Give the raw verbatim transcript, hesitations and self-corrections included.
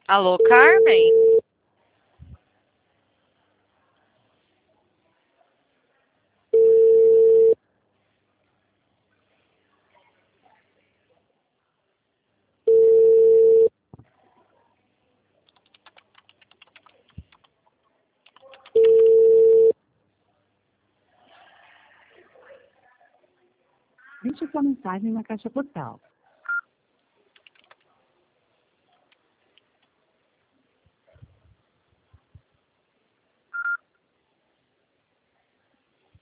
Alô, Carmen? Deixe sua mensagem na caixa postal.